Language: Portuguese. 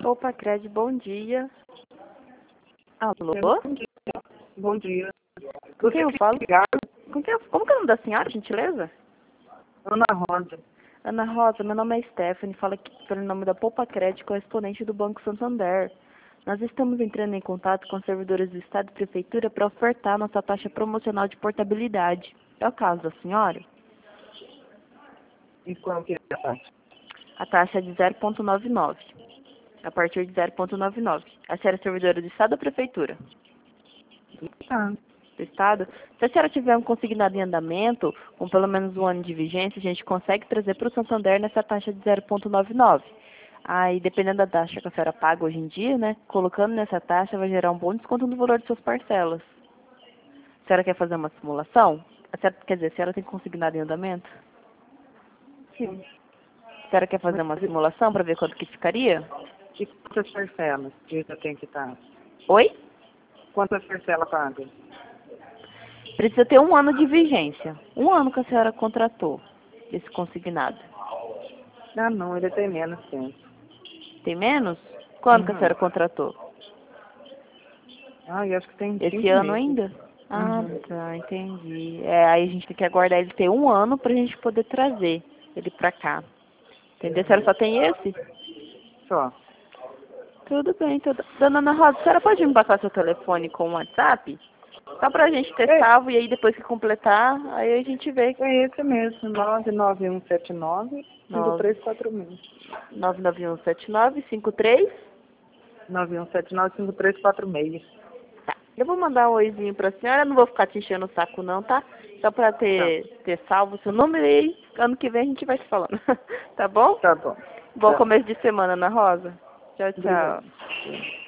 Opa, Cred, bom dia. Alô? Bom dia. Bom dia. Com quem eu falo? Como que é o nome da senhora, gentileza? Ana Rosa. Ana Rosa, meu nome é Stephanie, falo aqui pelo nome da Poupa Cred, correspondente do Banco Santander. Nós estamos entrando em contato com servidores do Estado e Prefeitura para ofertar nossa taxa promocional de portabilidade. É o caso da senhora? E qual que é a taxa? A taxa é de 0,99. A partir de 0,99. A senhora é servidora do Estado ou Prefeitura? Tá. Do Estado. Se a senhora tiver um consignado em andamento, com pelo menos um ano de vigência, a gente consegue trazer para o Santander nessa taxa de 0,99. Aí, dependendo da taxa que a senhora paga hoje em dia, né, colocando nessa taxa vai gerar um bom desconto no valor de suas parcelas. A senhora quer fazer uma simulação? Quer dizer, a senhora tem consignado em andamento? Sim. A senhora quer fazer uma simulação para ver quanto que ficaria? E quantas parcelas que já tem que estar? Oi? Quantas parcelas paga? Precisa ter um ano de vigência. Um ano que a senhora contratou esse consignado. Ah, não, ele tem menos tempo. Tem menos? Quando que a Uhum. senhora contratou? Ah, eu acho que tem Esse 5 ano meses. ainda? Ah, Uhum. tá, entendi. Aí a gente tem que aguardar ele ter um ano pra gente poder trazer ele pra cá. Entendeu? A senhora só tem esse? Só. Tudo bem, tudo. Dona Ana Rosa, a senhora pode me passar seu telefone com o WhatsApp? Só pra gente ter É, salvo e aí depois que completar, aí a gente vê. é esse mesmo. 99179-5346. 9917953. 9179-5346. Tá. Eu vou mandar um oizinho pra senhora, não vou ficar te enchendo o saco não, tá? Só pra Tá. ter salvo o seu número e aí, ano que vem a gente vai se falando. Tá bom? Tá bom. Bom Tá. começo de semana, Ana Rosa. Tchau, tchau. Obrigada.